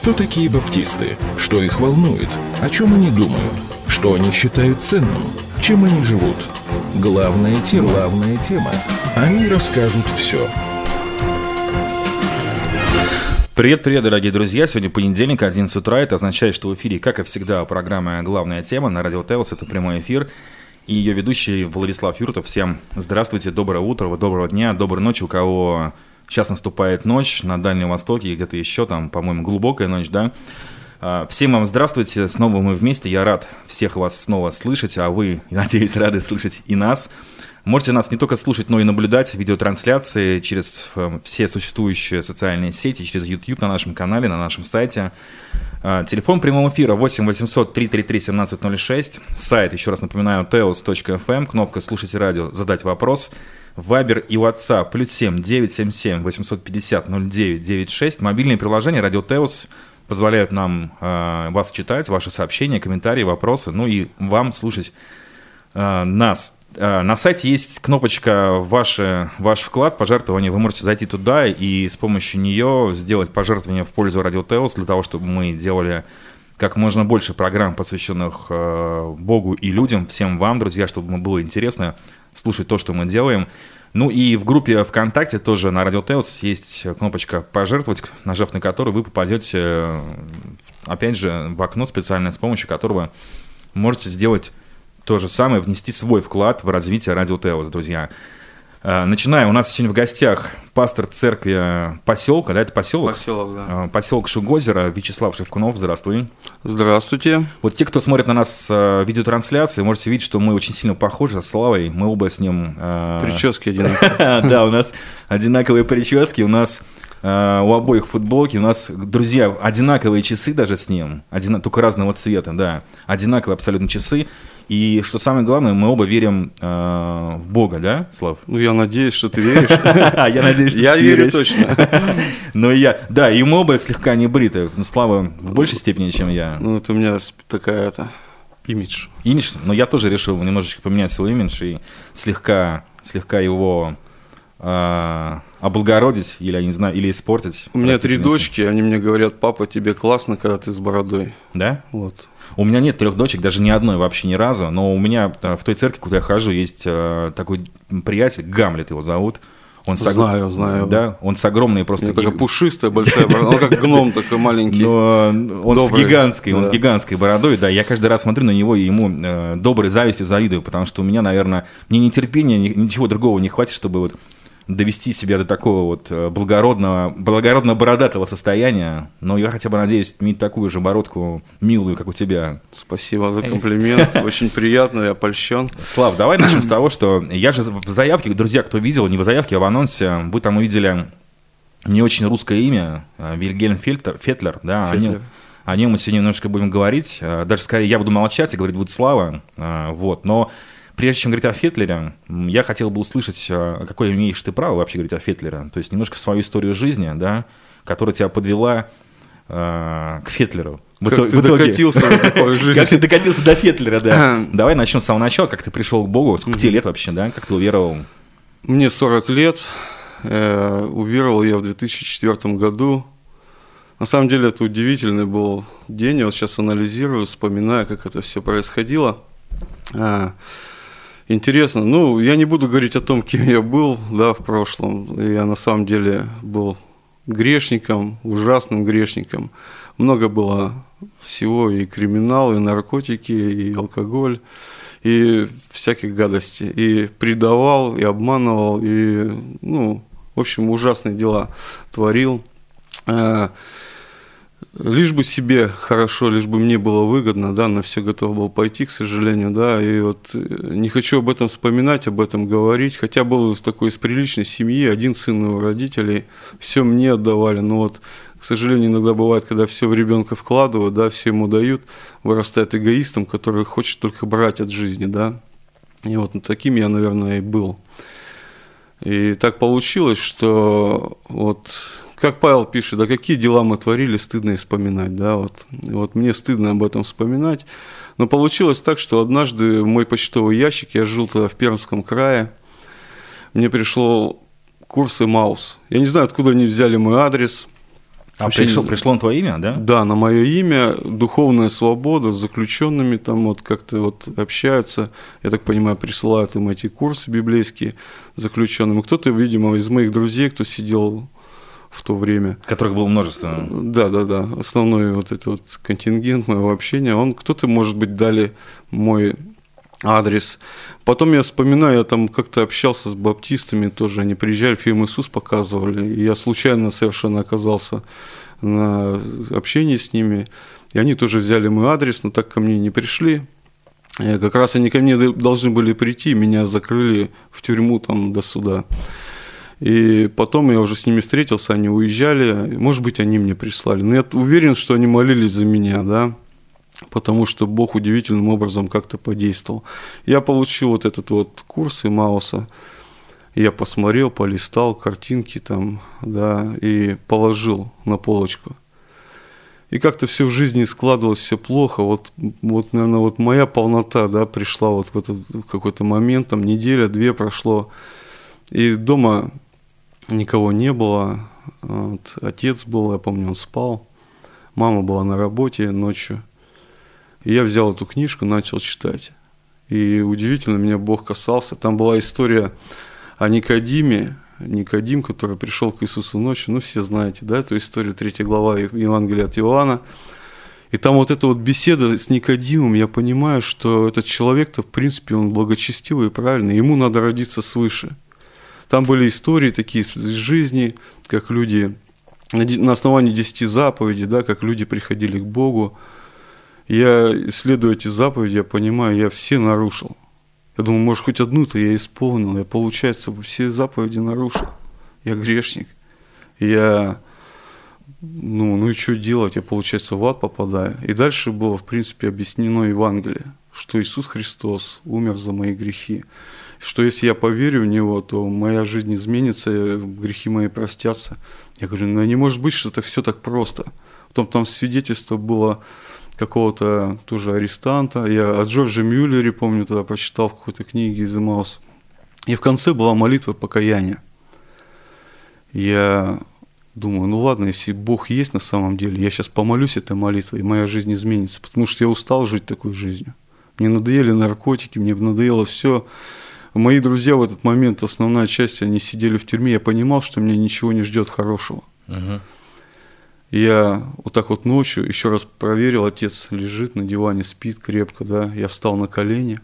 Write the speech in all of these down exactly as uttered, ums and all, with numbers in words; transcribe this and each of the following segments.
Кто такие баптисты? Что их волнует? О чем они думают? Что они считают ценным? Чем они живут? Главная тема. Главная тема. Они расскажут все. Привет-привет, дорогие друзья. Сегодня понедельник, одиннадцать утра. Это означает, что в эфире, как и всегда, программа «Главная тема» на Радио Теос. Это прямой эфир. И ее ведущий Владислав Юртов. Всем здравствуйте, доброе утро, доброго дня, доброй ночи. У кого сейчас наступает ночь на Дальнем Востоке и где-то еще там, по-моему, глубокая ночь, да? Всем вам здравствуйте, снова мы вместе. Я рад всех вас снова слышать, а вы, надеюсь, рады слышать и нас. Можете нас не только слушать, но и наблюдать видеотрансляции через все существующие социальные сети, через YouTube на нашем канале, на нашем сайте. Телефон прямого эфира восемь восемьсот триста тридцать три семнадцать ноль шесть. Сайт, еще раз напоминаю, теос точка эф эм. Кнопка «Слушайте радио», «Задать вопрос». Вайбер и WhatsApp плюс семь девятьсот семьдесят семь восемьсот пятьдесят ноль девять девяносто шесть. Мобильные приложения «Радио Теос» позволяют нам э, вас читать, ваши сообщения, комментарии, вопросы, ну и вам слушать э, нас. На сайте есть кнопочка «Ваше, «Ваш вклад», пожертвование». Вы можете зайти туда и с помощью нее сделать пожертвование в пользу Радио Теос для того, чтобы мы делали как можно больше программ, посвященных э, Богу и людям, всем вам, друзья, чтобы было интересно слушать то, что мы делаем. Ну и в группе ВКонтакте тоже на Радио Теос есть кнопочка «Пожертвовать», нажав на которую вы попадете, опять же, в окно специальное, с помощью которого можете сделать то же самое, внести свой вклад в развитие Радио Теос, друзья. Начинаем. У нас сегодня в гостях пастор церкви поселка, да, это поселок? Поселок, да. Поселок Шигозеро, Вячеслав Шевкунов, здравствуй. Здравствуйте. Вот те, кто смотрит на нас в видеотрансляции, можете видеть, что мы очень сильно похожи со Славой, мы оба с ним... Прически одинаковые. Да, у нас одинаковые прически, у нас... У обоих футболки, у нас, друзья, одинаковые часы даже с ним, один, только разного цвета, да, одинаковые абсолютно часы. И что самое главное, мы оба верим э, в Бога, да, Слав? Ну, я надеюсь, что ты веришь. Я надеюсь, что ты веришь. Я верю точно. Ну, я, да, и мы оба слегка не бриты, но Слава в большей степени, чем я. Ну, это у меня такая, это, имидж. Имидж? Но я тоже решил немножечко поменять свой имидж и слегка, слегка его... облагородить или, я не знаю, или испортить. У меня три дочки, они мне говорят: папа, тебе классно, когда ты с бородой. Да? Вот. У меня нет трех дочек, даже ни одной вообще ни разу, но у меня в той церкви, куда я хожу, есть такой приятель, Гамлет его зовут. Он знаю, с... знаю. Да, он с огромной просто... У такая пушистая, большая борода, он как гном такой маленький. Но он добрый. с гигантской, да. он с гигантской бородой, да, я каждый раз смотрю на него и ему э, доброй завистью завидую, потому что у меня, наверное, мне ни терпения, ни, ничего другого не хватит, чтобы вот довести себя до такого вот благородного, благородно-бородатого состояния, но я хотя бы надеюсь иметь такую же бородку милую, как у тебя. Спасибо за комплимент, очень приятно, я польщен. Слав, давай начнем с того, что я же в заявке, друзья, кто видел, не в заявке, а в анонсе, вы там увидели не очень русское имя, Вильгельм Фетлер, Фетлер, да, о нем, о нем мы сегодня немножко будем говорить, даже скорее я буду молчать и говорить будет Слава, вот, но... Прежде чем говорить о Фетлере, я хотел бы услышать, какое имеешь ты право вообще говорить о Фетлере. То есть немножко свою историю жизни, да, которая тебя подвела э, к Фетлеру. В как итоге, ты докатился до такой жизни. Как ты докатился до Фетлера, да. Давай начнем с самого начала, как ты пришел к Богу, сколько тебе лет вообще, да, как ты уверовал? Мне сорок лет, э, уверовал я в две тысячи четвёртом году. На самом деле это удивительный был день, я вот сейчас анализирую, вспоминаю, как это все происходило. А, Интересно, ну, я не буду говорить о том, кем я был, да, в прошлом. Я на самом деле был грешником, ужасным грешником. Много было всего, и криминал, и наркотики, и алкоголь, и всяких гадостей. И предавал, и обманывал, и, ну, в общем, ужасные дела творил. Лишь бы себе хорошо, лишь бы мне было выгодно, да, на все готов был пойти, к сожалению, да, и вот не хочу об этом вспоминать, об этом говорить, хотя был из такой из приличной семьи, один сын у родителей, все мне отдавали, но вот, к сожалению, иногда бывает, когда все в ребенка вкладывают, да, все ему дают, вырастает эгоистом, который хочет только брать от жизни, да, и вот таким я, наверное, и был. И так получилось, что вот... Как Павел пишет, да какие дела мы творили, стыдно и вспоминать, да, вот. Вот мне стыдно об этом вспоминать, но получилось так, что однажды в мой почтовый ящик, я жил тогда в Пермском крае, мне пришло курсы Маус, я не знаю, откуда они взяли мой адрес, А пришло, пришло на твое имя, да? Да, на мое имя, духовная свобода, с заключенными там вот как-то вот общаются, я так понимаю, присылают им эти курсы библейские заключенным. И кто-то, видимо, из моих друзей, кто сидел в то время. Которых было множество. Да, да, да. Основной вот этот вот контингент моего общения, он кто-то, может быть, дали мой адрес. Потом я вспоминаю, я там как-то общался с баптистами тоже, они приезжали, фильм «Иисус» показывали, и я случайно совершенно оказался на общении с ними, и они тоже взяли мой адрес, но так ко мне не пришли. И как раз они ко мне должны были прийти, меня закрыли в тюрьму там до суда. И потом я уже с ними встретился, они уезжали, может быть, они мне прислали. Но я уверен, что они молились за меня, да, потому что Бог удивительным образом как-то подействовал. Я получил вот этот вот курс Эммауса, я посмотрел, полистал картинки там, да, и положил на полочку. И как-то все в жизни складывалось, все плохо. Вот, вот, наверное, вот моя полнота, да, пришла вот в этот в какой-то момент, там неделя, две прошло, и дома никого не было. Вот, отец был, я помню, он спал, мама была на работе ночью. И я взял эту книжку, начал читать. И удивительно, меня Бог касался. Там была история о Никодиме, Никодим, который пришел к Иисусу ночью. Ну, все знаете, да, эту историю, третья глава Евангелия от Иоанна. И там вот эта вот беседа с Никодимом, я понимаю, что этот человек-то, в принципе, он благочестивый и правильный. Ему надо родиться свыше. Там были истории такие из жизни, как люди, на основании десяти заповедей, да, как люди приходили к Богу. Я исследую эти заповеди, я понимаю, я все нарушил. Я думаю, может, хоть одну-то я исполнил. Я, получается, все заповеди нарушил. Я грешник. Я, ну, ну и что делать? Я, получается, в ад попадаю. И дальше было, в принципе, объяснено Евангелие, что Иисус Христос умер за мои грехи. Что если я поверю в Него, то моя жизнь изменится, грехи мои простятся. Я говорю, ну не может быть, что это все так просто. Потом там свидетельство было какого-то тоже арестанта. Я о Джордже Мюллере, помню, тогда прочитал в какой-то книге из Эммауса. И в конце была молитва покаяния. Я думаю, ну ладно, если Бог есть на самом деле, я сейчас помолюсь этой молитвой, и моя жизнь изменится, потому что я устал жить такой жизнью. Мне надоели наркотики, мне надоело все. Мои друзья в этот момент, основная часть, они сидели в тюрьме, я понимал, что меня ничего не ждет хорошего. Uh-huh. Я вот так вот ночью еще раз проверил, отец лежит на диване, спит крепко, да, я встал на колени,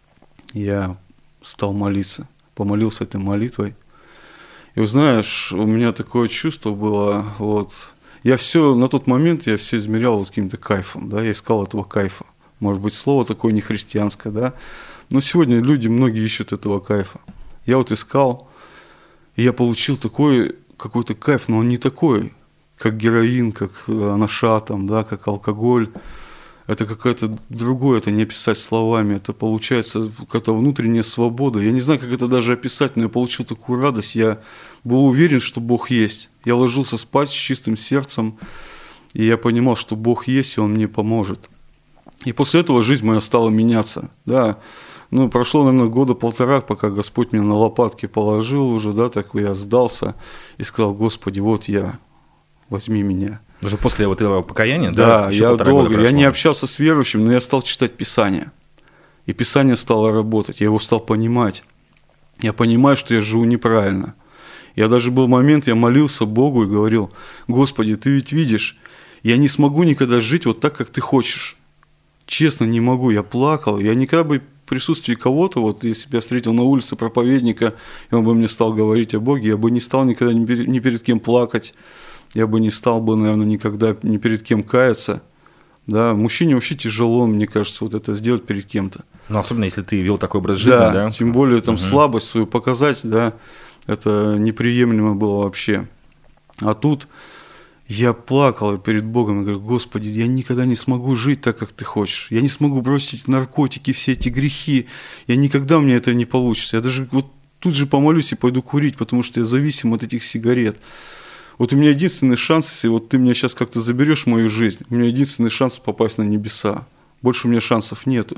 я стал молиться, помолился этой молитвой. И знаешь, у меня такое чувство было, вот, я все, на тот момент я все измерял вот каким-то кайфом, да, я искал этого кайфа. Может быть, слово такое не христианское, да, но сегодня люди, многие ищут этого кайфа. Я вот искал, и я получил такой какой-то кайф, но он не такой, как героин, как анаша, там, да, как алкоголь. Это какое-то другое, это не описать словами, это получается какая-то внутренняя свобода. Я не знаю, как это даже описать, но я получил такую радость, я был уверен, что Бог есть. Я ложился спать с чистым сердцем, и я понимал, что Бог есть, и Он мне поможет. И после этого жизнь моя стала меняться, да. Ну, прошло, наверное, года полтора, пока Господь меня на лопатки положил уже, да, так я сдался и сказал, Господи, вот я, возьми меня. Уже после вот этого покаяния, да? Да, я долго, я не прошло. общался с верующим, но я стал читать Писание. И Писание стало работать, я его стал понимать. Я понимаю, что я живу неправильно. Я даже был момент, я молился Богу и говорил, Господи, Ты ведь видишь, я не смогу никогда жить вот так, как Ты хочешь. Честно, не могу, я плакал, я никогда бы в присутствии кого-то, вот если бы я встретил на улице проповедника, и он бы мне стал говорить о Боге, я бы не стал никогда ни перед, ни перед кем плакать, я бы не стал бы, наверное, никогда ни перед кем каяться. Да, мужчине вообще тяжело, мне кажется, вот это сделать перед кем-то. Ну, особенно если ты вел такой образ жизни, да? да? Тем более там угу. слабость свою показать, да, это неприемлемо было вообще. А тут я плакал перед Богом и говорю, Господи, я никогда не смогу жить так, как Ты хочешь. Я не смогу бросить наркотики, все эти грехи. Я никогда, у меня это не получится. Я даже вот тут же помолюсь и пойду курить, потому что я зависим от этих сигарет. Вот у меня единственный шанс, если вот ты меня сейчас как-то заберешь в мою жизнь, у меня единственный шанс попасть на небеса. Больше у меня шансов нету.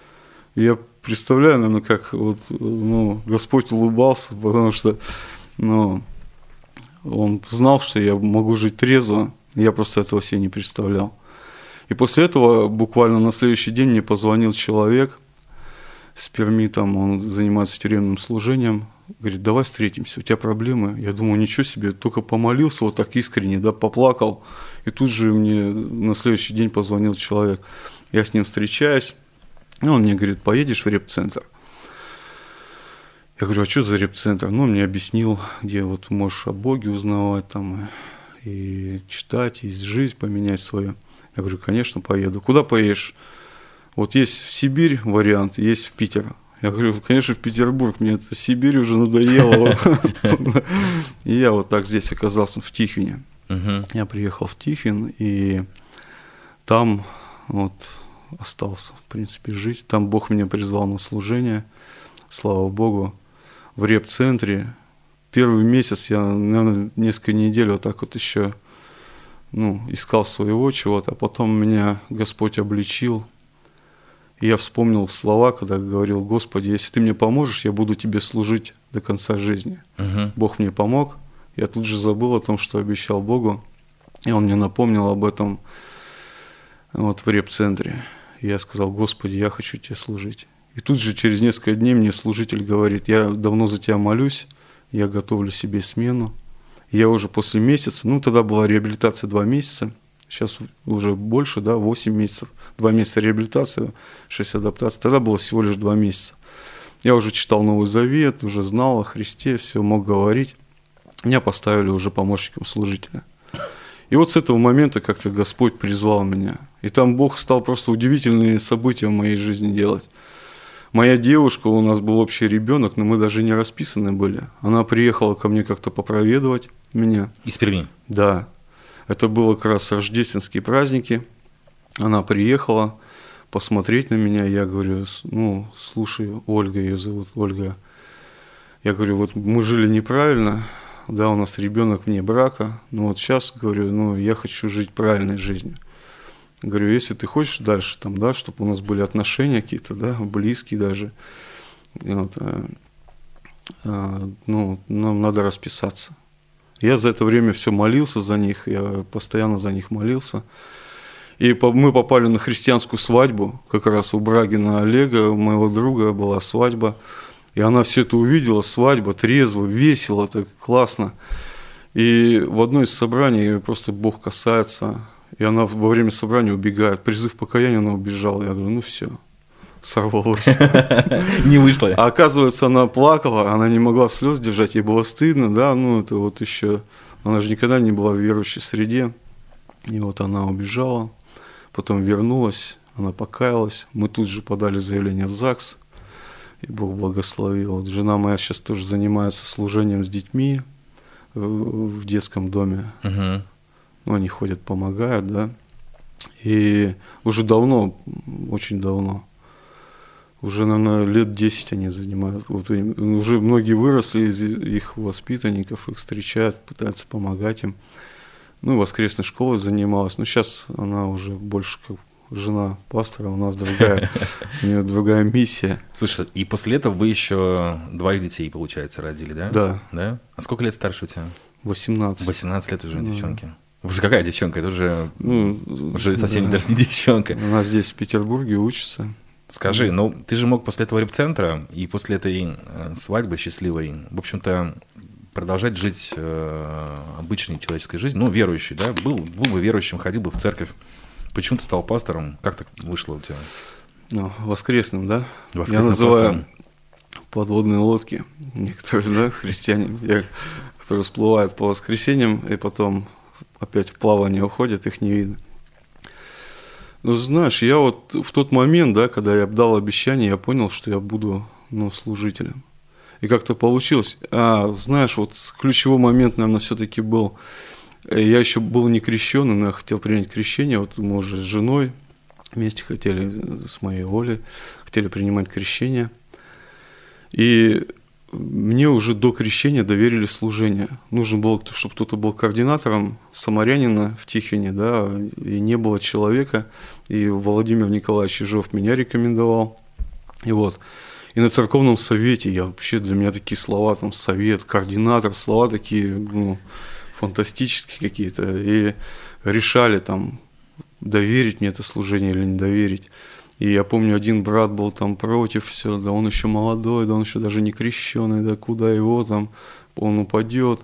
И я представляю, наверное, как вот, ну, Господь улыбался, потому что, ну, Он знал, что я могу жить трезво, Я просто этого себе не представлял. И после этого буквально на следующий день мне позвонил человек с Перми, там он занимается тюремным служением. Говорит, давай встретимся, у тебя проблемы. Я думаю, ничего себе, только помолился вот так искренне, да, поплакал. И тут же мне на следующий день позвонил человек. Я с ним встречаюсь, и он мне говорит, поедешь в реп-центр? Я говорю, а что за реп-центр? Ну, он мне объяснил, где вот можешь о Боге узнавать, там, и читать, и жизнь поменять свою. Я говорю, конечно, поеду. Куда поедешь? Вот есть в Сибирь вариант, есть в Питер. Я говорю, конечно, в Петербург, мне эта Сибирь уже надоела. И я вот так здесь оказался, в Тихвине. Я приехал в Тихвин, и там вот остался, в принципе, жить. Там Бог меня призвал на служение, слава Богу, в реп-центре. Первый месяц я, наверное, несколько недель вот так вот еще, ну, искал своего чего-то, а потом меня Господь обличил. И я вспомнил слова, когда говорил, Господи, если ты мне поможешь, я буду тебе служить до конца жизни. Uh-huh. Бог мне помог. Я тут же забыл о том, что обещал Богу. И Он мне напомнил об этом вот в реп-центре. И я сказал, Господи, я хочу тебе служить. И тут же через несколько дней мне служитель говорит, я давно за тебя молюсь, я готовлю себе смену. Я уже после месяца, ну тогда была реабилитация два месяца, сейчас уже больше, да, восемь месяцев. Два месяца реабилитации, шесть адаптаций. Тогда было всего лишь два месяца. Я уже читал Новый Завет, уже знал о Христе, все мог говорить. Меня поставили уже помощником служителя. И вот с этого момента как-то Господь призвал меня. И там Бог стал просто удивительные события в моей жизни делать. Моя девушка, у нас был общий ребенок, но мы даже не расписаны были. Она приехала ко мне как-то попроведывать меня. Из Перми? Да. Это было как раз рождественские праздники. Она приехала посмотреть на меня. Я говорю, ну, слушай, Ольга, ее зовут Ольга. Я говорю, вот мы жили неправильно, да, у нас ребенок вне брака. Но вот сейчас, говорю, ну, я хочу жить правильной жизнью. Говорю, если ты хочешь дальше, там, да, чтобы у нас были отношения какие-то, да, близкие даже, вот, а, а, ну, нам надо расписаться. Я за это время все молился за них, я постоянно за них молился. И по, мы попали на христианскую свадьбу, как раз у Брагина Олега, у моего друга была свадьба. И она все это увидела, свадьба, трезво, весело, так классно. И в одно из собраний просто Бог касается, и она во время собрания убегает. Призыв покаяния, она убежала. Я говорю, ну все, сорвалось. Не вышло. А оказывается, она плакала, она не могла слез держать, ей было стыдно, да, ну это вот еще, она же никогда не была в верующей среде. И вот она убежала, потом вернулась, она покаялась. Мы тут же подали заявление в ЗАГС, и Бог благословил. Вот жена моя сейчас тоже занимается служением с детьми в детском доме. Угу. Ну, они ходят, помогают, да. И уже давно, очень давно, уже, наверное, лет десять они занимают. Вот, уже многие выросли из их воспитанников, их встречают, пытаются помогать им. Ну, воскресной школой занималась. Но сейчас она уже больше как жена пастора, у нас другая, у нее другая миссия. Слушай, и после этого вы еще двоих детей, получается, родили, да? Да. Да? А сколько лет старше у тебя? восемнадцать. восемнадцать лет уже, да. Девчонки. Уже какая девчонка? Это уже, ну, уже совсем да. даже не девчонка. Она здесь в Петербурге учится. Скажи, да. ну ты же мог после этого реп-центра и после этой свадьбы счастливой, в общем-то, продолжать жить э, обычной человеческой жизнью, ну, верующий, да? Был, был бы верующим, ходил бы в церковь. Почему ты стал пастором? Как так вышло у тебя? Ну, воскресным, да? Воскресным Я называю пастором. Подводные лодки. Некоторые, да, христиане, которые всплывают по воскресеньям и потом опять в плавание уходят, их не видно. Ну, знаешь, я вот в тот момент, да, когда я дал обещание, я понял, что я буду, ну, служителем. И как-то получилось. А, знаешь, вот ключевой момент, наверное, все-таки был, я еще был не крещеный, но я хотел принять крещение. Вот мы уже с женой вместе хотели, с моей Олей, хотели принимать крещение. И мне уже до крещения доверили служение. Нужно было, чтобы кто-то был координатором самарянина в Тихвине, да, и не было человека. И Владимир Николаевич Ежов меня рекомендовал. И вот. И на церковном совете я вообще, для меня такие слова, там, совет, координатор, слова такие, ну, фантастические какие-то. И решали там, доверить мне это служение или не доверить. И я помню, один брат был там против, все, да он еще молодой, да он еще даже не крещеный, да куда его там, он упадет.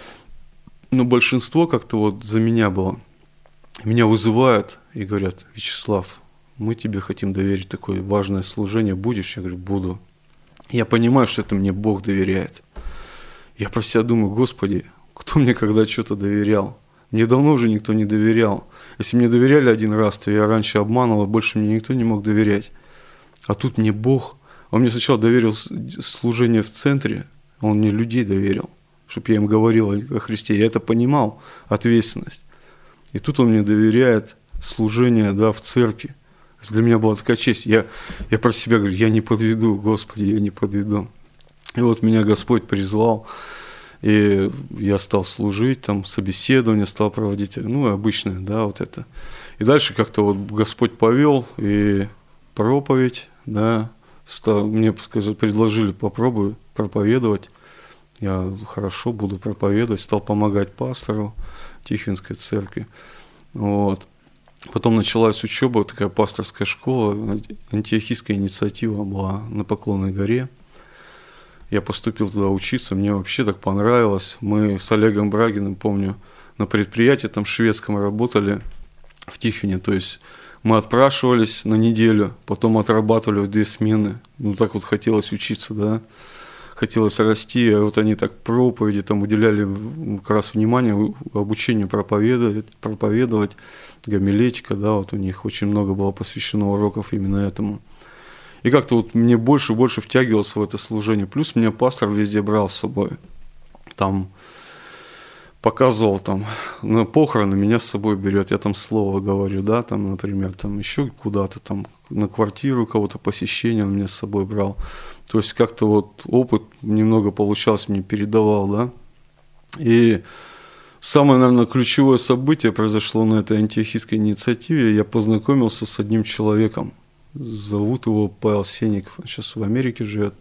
Но большинство как-то вот за меня было. Меня вызывают и говорят: Вячеслав, мы тебе хотим доверить такое важное служение, будешь? Я говорю: буду. Я понимаю, что это мне Бог доверяет. Я про себя думаю: Господи, кто мне когда что-то доверял? Мне давно уже никто не доверял. Если мне доверяли один раз, то я раньше обманывал, больше мне никто не мог доверять. А тут мне Бог, Он мне сначала доверил служение в центре, Он мне людей доверил, чтобы я им говорил о Христе. Я это понимал, ответственность. И тут Он мне доверяет служение, да, в церкви. Это для меня была такая честь. Я, я про себя говорю: я не подведу, Господи, я не подведу. И вот меня Господь призвал, и я стал служить, там собеседование стал проводить, ну, обычное, да, вот это. И дальше как-то вот Господь повел, и проповедь, да, стал, мне сказали, предложили: попробуй проповедовать. Я: хорошо, буду проповедовать, стал помогать пастору Тихвинской церкви. Вот. Потом началась учеба, такая пасторская школа, антиохийская инициатива была на Поклонной горе. Я поступил туда учиться, мне вообще так понравилось. Мы с Олегом Брагиным, помню, на предприятии там шведском работали в Тихвине. То есть мы отпрашивались на неделю, потом отрабатывали в две смены. Ну так вот хотелось учиться, да. Хотелось расти, а вот они так проповеди там уделяли как раз внимание обучению проповедовать, проповедовать, гомилетика, да, вот у них очень много было посвящено уроков именно этому. И как-то вот мне больше и больше втягивался в это служение. Плюс меня пастор везде брал с собой. Там показывал, там, на похороны меня с собой берет, я там слово говорю, да, там, например, там еще куда-то там на квартиру кого-то посещение он меня с собой брал. То есть как-то вот опыт немного получалось, мне передавал, да. И самое, наверное, ключевое событие произошло на этой антиохийской инициативе. Я познакомился с одним человеком. Зовут его Павел Сенников, он сейчас в Америке живет.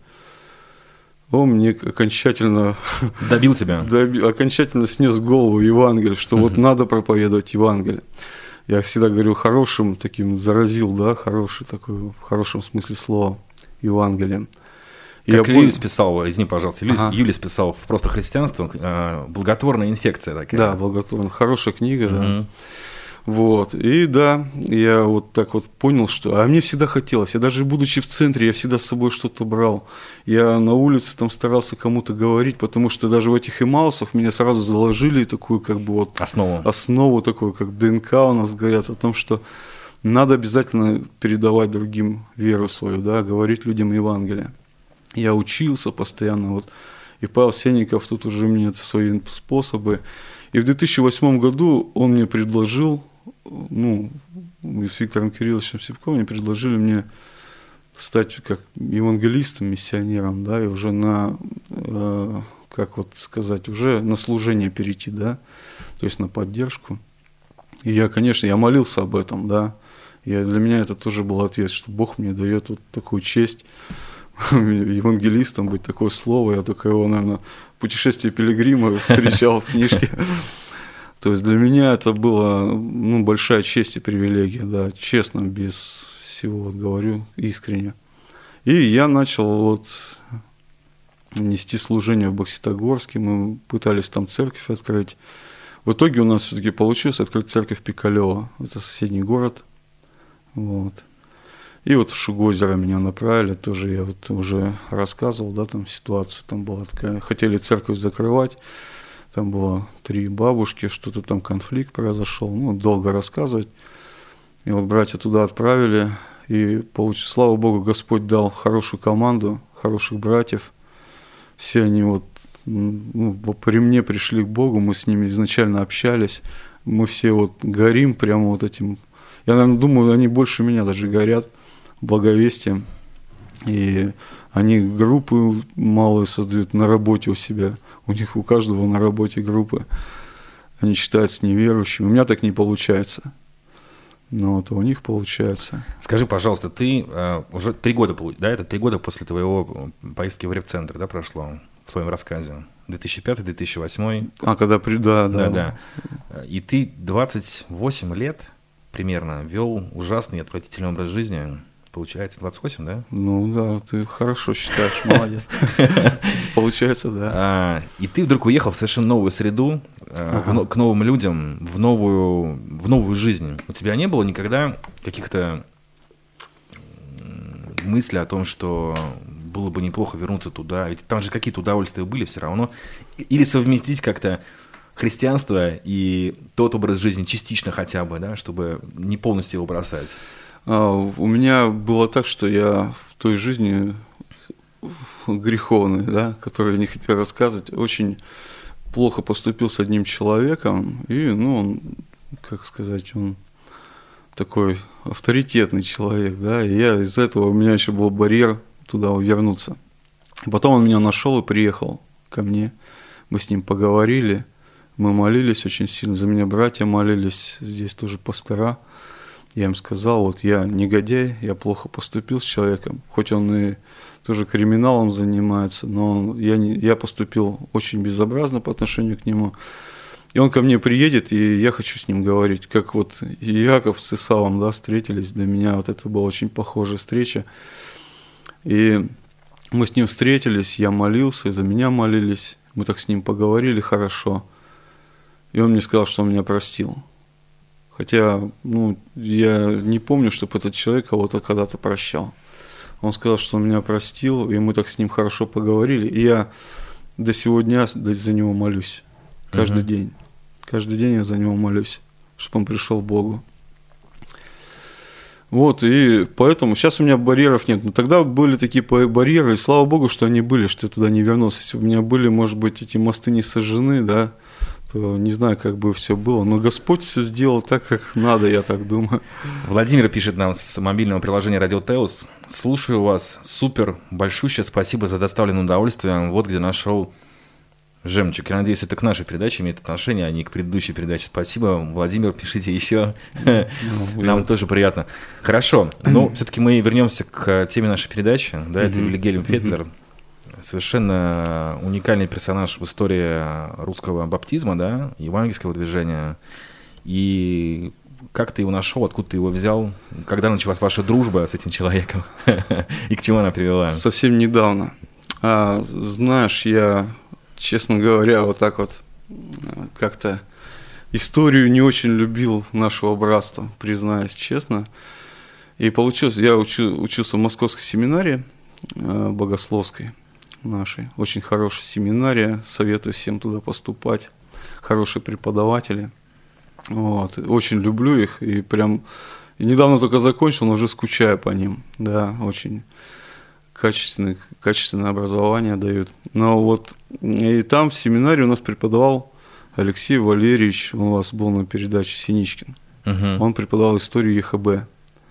Он мне окончательно... Добил тебя? Добил, окончательно снес голову Евангелие, что uh-huh. вот надо проповедовать Евангелие. Я всегда говорю, хорошим таким заразил, да, хороший такой, в хорошем смысле слова, Евангелием. Как я Льюис пон... писал, извини, пожалуйста, Льюис, ага. Юлис писал в «Просто христианство», э, благотворная инфекция такая. Да, благотворная, хорошая книга, uh-huh. да. Вот, и да, я вот так вот понял, что... А мне всегда хотелось, я даже будучи в центре, я всегда с собой что-то брал. Я на улице там старался кому-то говорить, потому что даже в этих эмаусах меня сразу заложили такую как бы вот... Основу. Основу такую, как ДНК у нас говорят, о том, что надо обязательно передавать другим веру свою, да, говорить людям Евангелие. Я учился постоянно, вот, и Павел Сенников тут уже мне свои способы. И в две тысячи восьмом году он мне предложил, ну, с Виктором Кирилловичем Сипковым мне предложили мне стать как евангелистом, миссионером, да, и уже на, э, как вот сказать, уже на служение перейти, да, то есть на поддержку. И я, конечно, я молился об этом, да, и для меня это тоже был ответ, что Бог мне дает вот такую честь евангелистом быть, такое слово, я только его, наверное, «Путешествие пилигрима» встречал в книжке. То есть для меня это было, ну, большая честь и привилегия, да, честно, без всего, вот, говорю, искренне. И я начал вот нести служение в Бокситогорске, мы пытались там церковь открыть. В итоге у нас все-таки получилось открыть церковь Пикалево, это соседний город, вот. И вот в Шугозеро меня направили, тоже я вот уже рассказывал, да, там ситуацию, там была такая, хотели церковь закрывать, там было три бабушки, что-то там конфликт произошел, ну, долго рассказывать. И вот братья туда отправили, и, получ... слава Богу, Господь дал хорошую команду, хороших братьев. Все они вот, ну, при мне пришли к Богу, мы с ними изначально общались, мы все вот горим прямо вот этим. Я, наверное, думаю, они больше меня даже горят благовестием. И они группы малые создают на работе у себя. У них у каждого на работе группы. Они считаются неверующими. У меня так не получается. Но вот у них получается. Скажи, пожалуйста, ты э, уже три года, да, это три года после твоего поездки в реп-центр, да, прошло в твоем рассказе? две тысячи пятый - две тысячи восьмой. А, когда при... Да, да. Да, да. И ты двадцать восемь лет примерно вел ужасный и отвратительный образ жизни. Получается, двадцать восемь, да? Ну да, ты хорошо считаешь, молодец. Получается, да. И ты вдруг уехал в совершенно новую среду, к новым людям, в новую, в новую жизнь. У тебя не было никогда каких-то мыслей о том, что было бы неплохо вернуться туда? Ведь там же какие-то удовольствия были все равно. Или совместить как-то христианство и тот образ жизни частично хотя бы, да, чтобы не полностью его бросать. А, у меня было так, что я в той жизни греховной, да, которую я не хотел рассказывать, очень плохо поступил с одним человеком, и, ну, он, как сказать, он такой авторитетный человек, да, и я из-за этого, у меня еще был барьер туда вернуться. Потом он меня нашел и приехал ко мне, мы с ним поговорили, мы молились очень сильно, за меня братья молились, здесь тоже пастора. Я им сказал, вот я негодяй, я плохо поступил с человеком, хоть он и тоже криминалом занимается, но я, не, я поступил очень безобразно по отношению к нему. И он ко мне приедет, и я хочу с ним говорить, как вот Иаков с Исавом, да, встретились. Для меня вот это была очень похожая встреча. И мы с ним встретились, я молился, и за меня молились, мы так с ним поговорили хорошо. И он мне сказал, что он меня простил. Хотя, ну, я не помню, чтобы этот человек кого-то когда-то прощал. Он сказал, что он меня простил, и мы так с ним хорошо поговорили. И я до сего дня за него молюсь. Каждый uh-huh. день. Каждый день я за него молюсь, чтобы он пришел к Богу. Вот, и поэтому сейчас у меня барьеров нет. Но тогда были такие барьеры, и слава Богу, что они были, что я туда не вернулся. Если бы у меня были, может быть, эти мосты не сожжены, да, то не знаю, как бы все было. Но Господь все сделал так, как надо, я так думаю. Владимир пишет нам с мобильного приложения Радио Теос. Слушаю вас, супер, большущее спасибо за доставленное удовольствие. Вот где нашел жемчуг. Я надеюсь, это к нашей передаче имеет отношение, а не к предыдущей передаче. Спасибо, Владимир, пишите еще. Нам тоже приятно. Хорошо, но все-таки мы вернемся к теме нашей передачи. Да, это Вильгельм Фетлер. Совершенно уникальный персонаж в истории русского баптизма, да, евангельского движения. И как ты его нашел, откуда ты его взял? Когда началась ваша дружба с этим человеком? И к чему она привела? Совсем недавно. А, знаешь, я, честно говоря, вот так вот как-то историю не очень любил нашего братства, признаюсь честно. И получилось, я учу, учился в московской семинарии богословской нашей, очень хорошая семинария, советую всем туда поступать, хорошие преподаватели, вот, очень люблю их, и прям недавно только закончил, но уже скучаю по ним, да, очень качественное, качественное образование дают. Но вот и там в семинарии у нас преподавал Алексей Валерьевич, он у вас был на передаче Синичкин, угу. Он преподавал историю ЕХБ.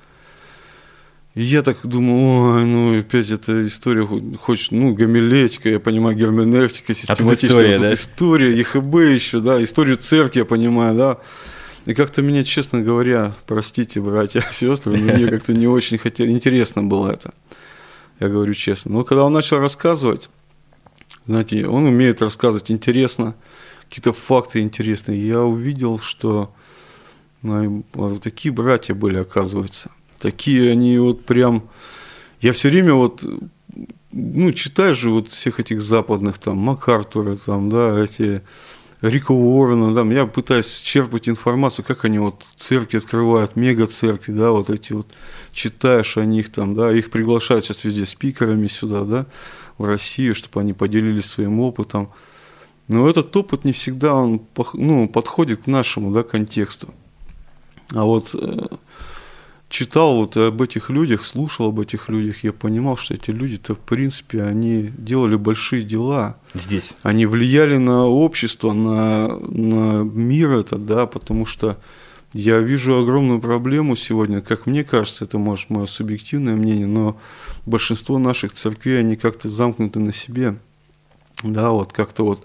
И я так думаю, ой, ну опять эта история, хочешь, ну, гомилетика, я понимаю, герменевтика, систематическая, а тут история, вот да? История, ЕХБ еще, да, историю церкви, я понимаю, да. И как-то мне, честно говоря, простите, братья и сестры, но мне как-то не очень хотел, интересно было это, я говорю честно. Но когда он начал рассказывать, знаете, он умеет рассказывать интересно, какие-то факты интересные, я увидел, что ну, вот такие братья были, оказывается. Такие они вот прям... Я все время вот... Ну, читаешь же вот всех этих западных, там, МакАртура, там, да, эти... Рика Уоррена, там, я пытаюсь черпать информацию, как они вот церкви открывают, мега-церкви, да, вот эти вот... Читаешь о них там, да, их приглашают сейчас везде спикерами сюда, да, в Россию, чтобы они поделились своим опытом. Но этот опыт не всегда, он, ну, подходит к нашему, да, контексту. А вот... Читал вот об этих людях, слушал об этих людях, я понимал, что эти люди-то, в принципе, они делали большие дела. Здесь. Они влияли на общество, на, на мир этот, да, потому что я вижу огромную проблему сегодня, как мне кажется, это, может, мое субъективное мнение, но большинство наших церквей, они как-то замкнуты на себе, да, вот как-то вот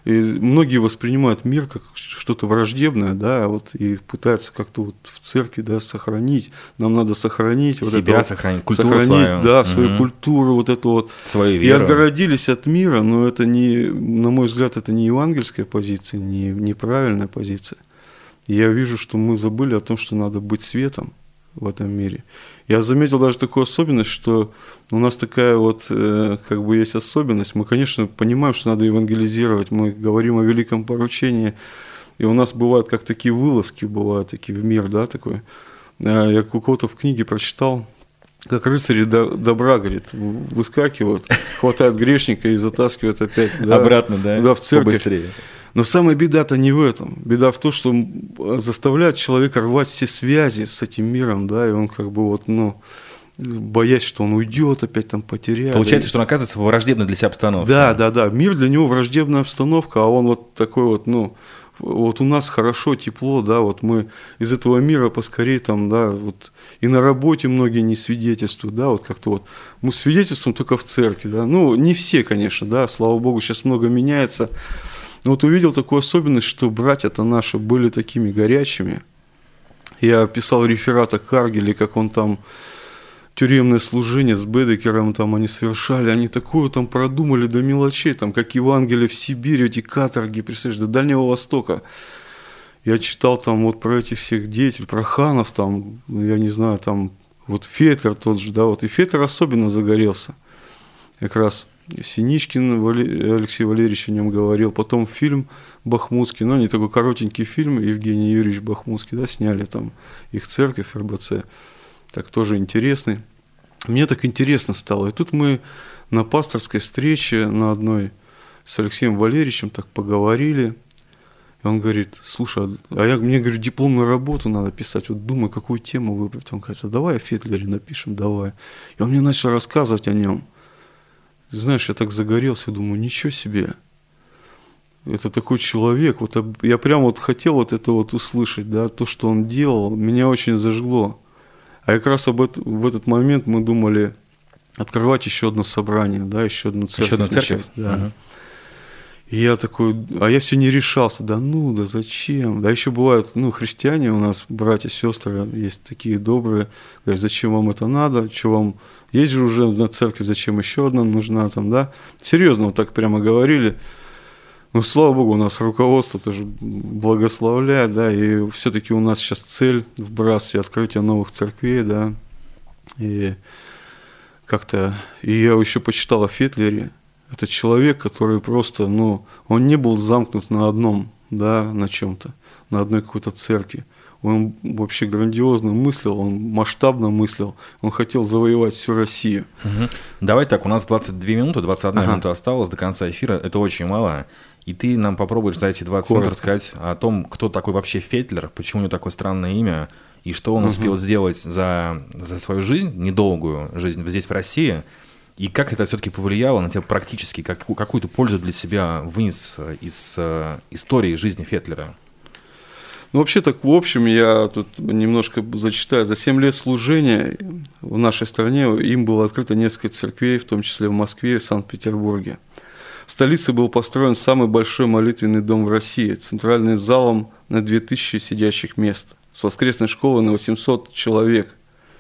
И многие воспринимают мир как что-то враждебное, да, вот, и пытаются как-то вот в церкви, да, сохранить. Нам надо сохранить себя, вот это вот, сохранить, культуру сохранить, свою. да, свою Угу. культуру, вот эту вот. Свою И веру. отгородились от мира, но это не, на мой взгляд, это не евангельская позиция, не неправильная позиция. Я вижу, что мы забыли о том, что надо быть светом в этом мире. Я заметил даже такую особенность, что у нас такая вот, э, как бы есть особенность. Мы, конечно, понимаем, что надо евангелизировать. Мы говорим о великом поручении. И у нас бывают, как такие вылазки, бывают такие в мир, да, такой. Я у кого-то в книге прочитал, как рыцари добра, говорит, выскакивают, хватают грешника и затаскивают опять. Да, обратно, да? Да, в церковь. Побыстрее. Но самая беда-то не в этом. Беда в том, что заставляет человека рвать все связи с этим миром, да, и он как бы вот, ну, боясь, что он уйдет, опять там потеряет. Получается, что он оказывается в враждебной для себя обстановке. Да, да, да. Мир для него враждебная обстановка, а он вот такой вот, ну, вот у нас хорошо, тепло, да, вот мы из этого мира поскорее там, да, вот и на работе многие не свидетельствуют, да, вот как-то вот мы свидетельствуем только в церкви, да, ну, не все, конечно, да, слава Богу, сейчас много меняется. Вот увидел такую особенность, что братья-то наши были такими горячими. Я писал реферат о Каргеле, как он там тюремное служение с Бедекером там они совершали, они такое там продумали до мелочей, там как Евангелие в Сибири, эти каторги, представляешь, до Дальнего Востока. Я читал там вот про этих всех деятелей, про ханов там, я не знаю, там вот Фетлер тот же, да, вот и Фетлер особенно загорелся. Как раз Синичкин Алексей Валерьевич о нем говорил, потом фильм Бахмутский, ну не такой коротенький фильм, Евгений Юрьевич Бахмутский, да, сняли там их церковь, эр бэ цэ, так тоже интересный. Мне так интересно стало, и тут мы на пасторской встрече на одной с Алексеем Валерьевичем так поговорили, и он говорит, слушай, а я, мне, говорю, дипломную работу надо писать, вот думаю, какую тему выбрать. Он говорит, а давай о Фетлере напишем, давай. И он мне начал рассказывать о нем. Ты знаешь, я так загорелся, думаю, ничего себе. Это такой человек, вот я прям вот хотел вот это вот услышать, да, то, что он делал, меня очень зажгло. А как раз об это, в этот момент мы думали открывать еще одно собрание, да, еще одну церковь. Еще одну церковь? Начать, да. Угу. И я такой, а я все не решался, да ну, да зачем? Да еще бывают, ну, христиане у нас, братья, сестры, есть такие добрые, говорят, зачем вам это надо, что вам, есть же уже на церковь, зачем еще одна нужна там, да? Серьезно, вот так прямо говорили. Ну, слава Богу, у нас руководство тоже благословляет, да, и все-таки у нас сейчас цель в братстве открытия новых церквей, да, и как-то, и я еще почитал о Фетлере. Это человек, который просто, ну, он не был замкнут на одном, да, на чем-то, на одной какой-то церкви. Он вообще грандиозно мыслил, он масштабно мыслил, он хотел завоевать всю Россию. Угу. Давай так, у нас двадцать две минуты, двадцать одна ага. минута осталось до конца эфира, это очень мало. И ты нам попробуешь за эти двадцать минут рассказать о том, кто такой вообще Фетлер, почему у него такое странное имя, и что он угу. успел сделать за, за свою жизнь, недолгую жизнь здесь, в России, и как это все-таки повлияло на тебя практически, как, какую-то пользу для себя вынес из э, истории жизни Фетлера? Ну, вообще так, в общем, я тут немножко зачитаю. За семь лет служения в нашей стране им было открыто несколько церквей, в том числе в Москве и в Санкт-Петербурге. В столице был построен самый большой молитвенный дом в России, центральный залом на две тысячи сидящих мест, с воскресной школой на восемьсот человек.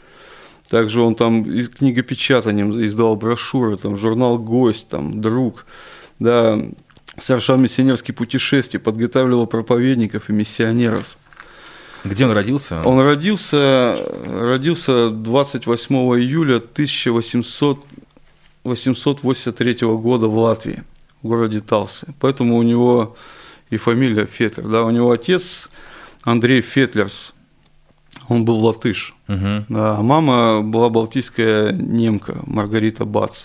Также он там книгопечатанием издал брошюры, там, журнал «Гость», там, «Друг», да, совершал миссионерские путешествия, подготавливал проповедников и миссионеров. Где он родился? Он родился, родился двадцать восьмого июля тысяча восемьсот восемьдесят третьего года в Латвии, в городе Талсы. Поэтому у него и фамилия Фетлер. Да, у него отец Андрей Фетлерс. Он был латыш, uh-huh. да, а мама была балтийская немка Маргарита Бац.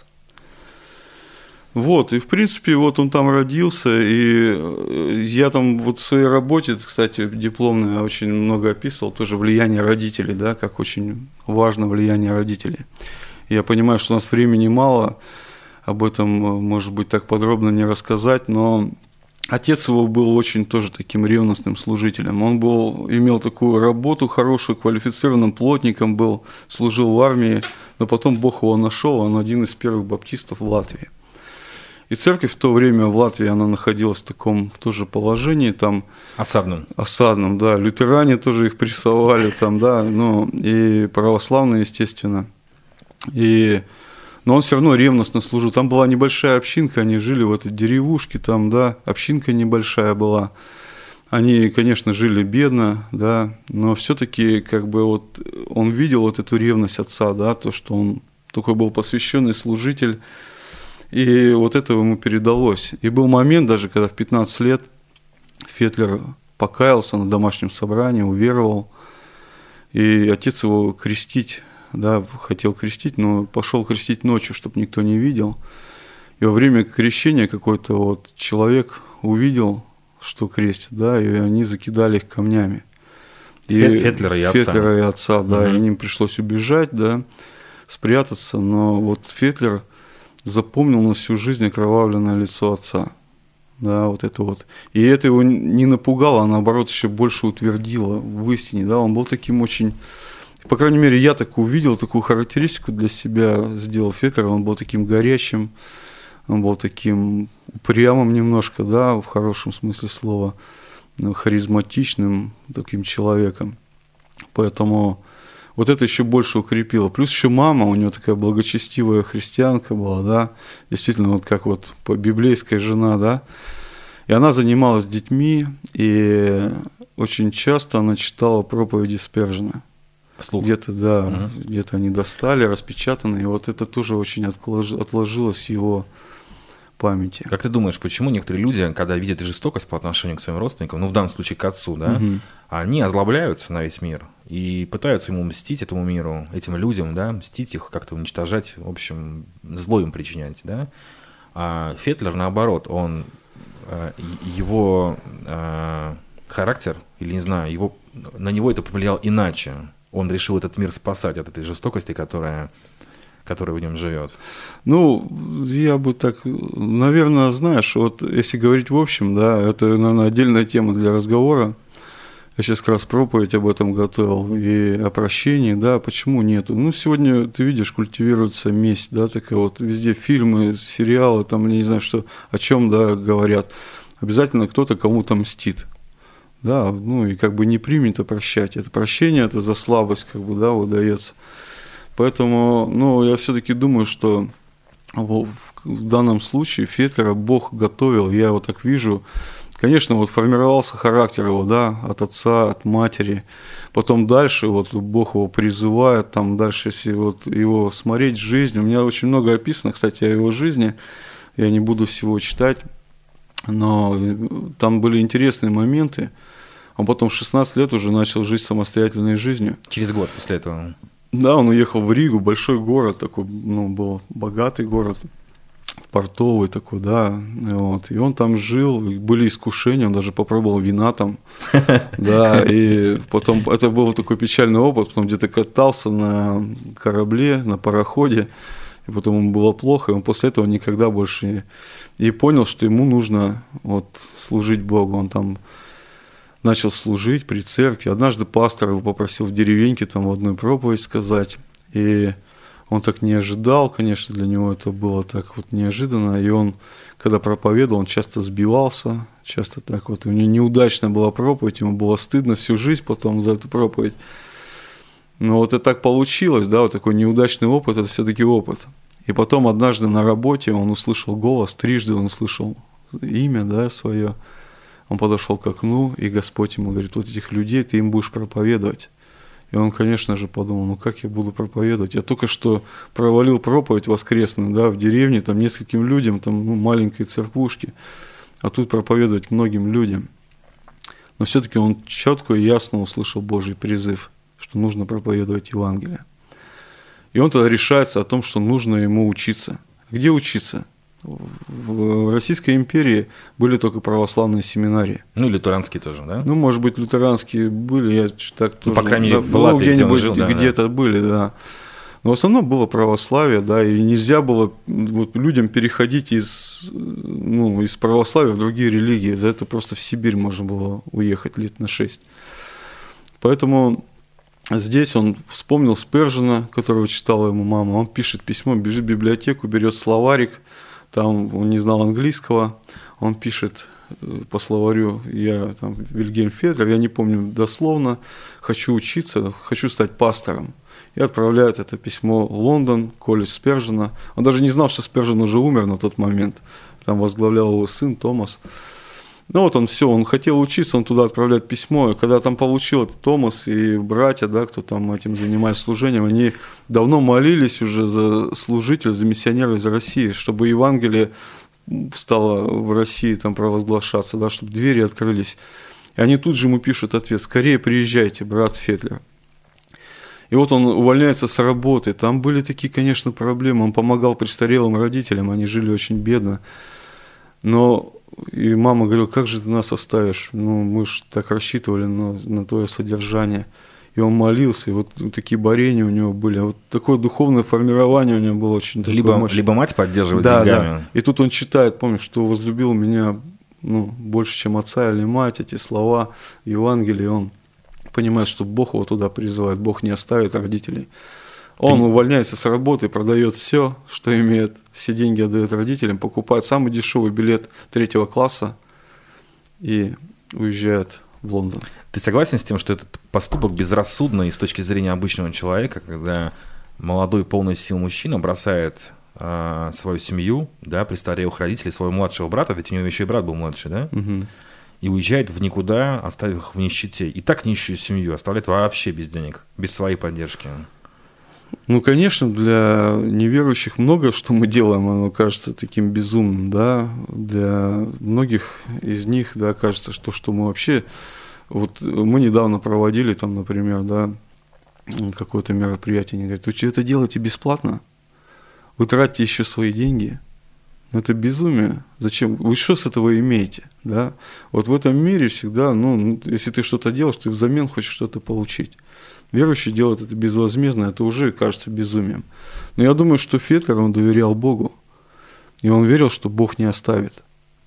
Вот, и в принципе, вот он там родился, и я там вот в своей работе, кстати, дипломной очень много описывал, тоже влияние родителей, да, как очень важно влияние родителей. Я понимаю, что у нас времени мало, об этом, может быть, так подробно не рассказать, но отец его был очень тоже таким ревностным служителем. Он был, имел такую работу хорошую, квалифицированным плотником был, служил в армии, но потом Бог его нашел, он один из первых баптистов в Латвии. И церковь в то время в Латвии, она находилась в таком тоже положении, там... Осадном. Осадном, да. Лютеране тоже их прессовали, там, да, ну, и православные, естественно. И... Но он все равно ревностно служил. Там была небольшая общинка, они жили в этой деревушке, там, да, общинка небольшая была. Они, конечно, жили бедно, да, но все-таки, как бы, вот он видел вот эту ревность отца, да, то, что он такой был посвященный служитель, и вот это ему передалось. И был момент даже, когда в пятнадцать лет Фетлер покаялся на домашнем собрании, уверовал, и отец его крестить, да, хотел крестить, но пошел крестить ночью, чтобы никто не видел. И во время крещения какой-то вот человек увидел, что крестит, да, и они закидали их камнями. И Фетлера и отца. Фетлера и отца, да, угу. и им пришлось убежать, да, спрятаться, но вот Фетлер запомнил на всю жизнь окровавленное лицо отца, да, вот это вот. И это его не напугало, а наоборот еще больше утвердило в истине, да, он был таким очень... По крайней мере, я так увидел, такую характеристику для себя сделал Фетлера, он был таким горячим, он был таким упрямым немножко, да, в хорошем смысле слова, харизматичным таким человеком. Поэтому вот это еще больше укрепило. Плюс еще мама, у нее такая благочестивая христианка была, да, действительно, вот как вот библейская жена, да, и она занималась детьми, и очень часто она читала проповеди Спержена. Вслух. Где-то, да, угу. где-то они достали, распечатаны, и вот это тоже очень отложилось в его памяти. Как ты думаешь, почему некоторые люди, когда видят жестокость по отношению к своим родственникам, ну, в данном случае к отцу, да, угу. они озлобляются на весь мир и пытаются ему мстить, этому миру, этим людям, да, мстить их, как-то уничтожать, в общем, зло им причинять, да? А Фетлер, наоборот, он, его характер, или, не знаю, его, на него это повлияло иначе. Он решил этот мир спасать от этой жестокости, которая, которая в нем живет. Ну, я бы так, наверное, знаешь, вот если говорить в общем, да, это, наверное, отдельная тема для разговора. Я сейчас как раз проповедь об этом готовил, и о прощении, да, почему нету. Ну, сегодня, ты видишь, культивируется месть, да, такая вот, везде фильмы, сериалы, там, я не знаю, что, о чем, да, говорят. Обязательно кто-то кому-то мстит. Да, ну и как бы не принято прощать. Это прощение, это за слабость, как бы, да, выдается. Поэтому, ну, я все-таки думаю, что в, в данном случае Фетлера Бог готовил, я его так вижу. Конечно, вот формировался характер его, да, от отца, от матери. Потом дальше вот Бог его призывает, там дальше, если вот его смотреть жизнь. У меня очень много описано, кстати, о его жизни. Я не буду всего читать. Но там были интересные моменты. Он потом в шестнадцать лет уже начал жить самостоятельной жизнью. Через год после этого? Да, он уехал в Ригу, большой город такой, ну, был богатый город, портовый такой, да. Вот. И он там жил, были искушения, он даже попробовал вина там. Да, и потом, это был такой печальный опыт, потом где-то катался на корабле, на пароходе. И потом ему было плохо, и он после этого никогда больше и понял, что ему нужно вот служить Богу. Он там начал служить при церкви. Однажды пастор его попросил в деревеньке там в одной проповедь сказать, и он так не ожидал, конечно, для него это было так вот неожиданно, и он, когда проповедовал, он часто сбивался, часто так вот, у него неудачная была проповедь, ему было стыдно всю жизнь потом за эту проповедь. Но вот это так получилось, да, вот такой неудачный опыт, это все-таки опыт. И потом однажды на работе он услышал голос, трижды он услышал имя, да, свое. Он подошел к окну, и Господь ему говорит, вот этих людей ты им будешь проповедовать. И он, конечно же, подумал, ну как я буду проповедовать? Я только что провалил проповедь воскресную, да, в деревне, там нескольким людям, там ну, маленькой церквушке, а тут проповедовать многим людям. Но все-таки он четко и ясно услышал Божий призыв, что нужно проповедовать Евангелие. И он тогда решается о том, что нужно ему учиться. Где учиться? В Российской империи были только православные семинарии. Ну, и лютеранские тоже, да? Ну, может быть, лютеранские были, я так тоже... Ну, по крайней мере, да, в Латвии, где-нибудь, где он жил, да, где-то да. были, да. Но в основном было православие, да, и нельзя было вот, людям переходить из, ну, из православия в другие религии. За это просто в Сибирь можно было уехать лет на шесть. Поэтому... Здесь он вспомнил Спержена, которого читала ему мама. Он пишет письмо, бежит в библиотеку, берет словарик, там он не знал английского, он пишет по словарю, я там Вильгельм Фетлер, я не помню дословно, хочу учиться, хочу стать пастором. И отправляет это письмо в Лондон, колледж Спержена. Он даже не знал, что Спержен уже умер на тот момент. Там возглавлял его сын Томас. Ну вот он все, он хотел учиться, он туда отправляет письмо. И когда там получил это Томас и братья, да, кто там этим занимались служением, они давно молились уже за служителей, за миссионеров из России, чтобы Евангелие стало в России там провозглашаться, да, чтобы двери открылись. И они тут же ему пишут ответ: скорее приезжайте, брат Фетлер. И вот он увольняется с работы. Там были такие, конечно, проблемы. Он помогал престарелым родителям, они жили очень бедно. Но и мама говорила: как же ты нас оставишь? Ну, мы же так рассчитывали на, на твое содержание. И он молился, и вот такие борения у него были. Вот такое духовное формирование у него было очень либо, либо мать поддерживает да, деньгами. Да. И тут он читает, помнишь, что возлюбил меня ну, больше, чем отца или мать, эти слова Евангелия, он понимает, что Бог его туда призывает, Бог не оставит родителей. Он Ты... увольняется с работы, продает все, что имеет, все деньги отдает родителям, покупает самый дешевый билет третьего класса и уезжает в Лондон. Ты согласен с тем, что этот поступок безрассудный с точки зрения обычного человека, когда молодой, полный сил мужчина бросает э, свою семью, да, престарелых родителей, своего младшего брата, ведь у него еще и брат был младший, да, угу. и уезжает в никуда, оставив их в нищете, и так нищую семью оставляет вообще без денег, без своей поддержки? Ну, конечно, для неверующих много, что мы делаем, оно кажется таким безумным, да, для многих из них, да, кажется, что, что мы вообще, вот мы недавно проводили там, например, да, какое-то мероприятие, они говорят: вы что, это делаете бесплатно? Вы тратите еще свои деньги? Ну, это безумие. Зачем? Вы что с этого имеете, да? Вот в этом мире всегда, ну, если ты что-то делаешь, ты взамен хочешь что-то получить. Верующий делает это безвозмездно, это уже кажется безумием. Но я думаю, что Фетлер, он доверял Богу, и он верил, что Бог не оставит.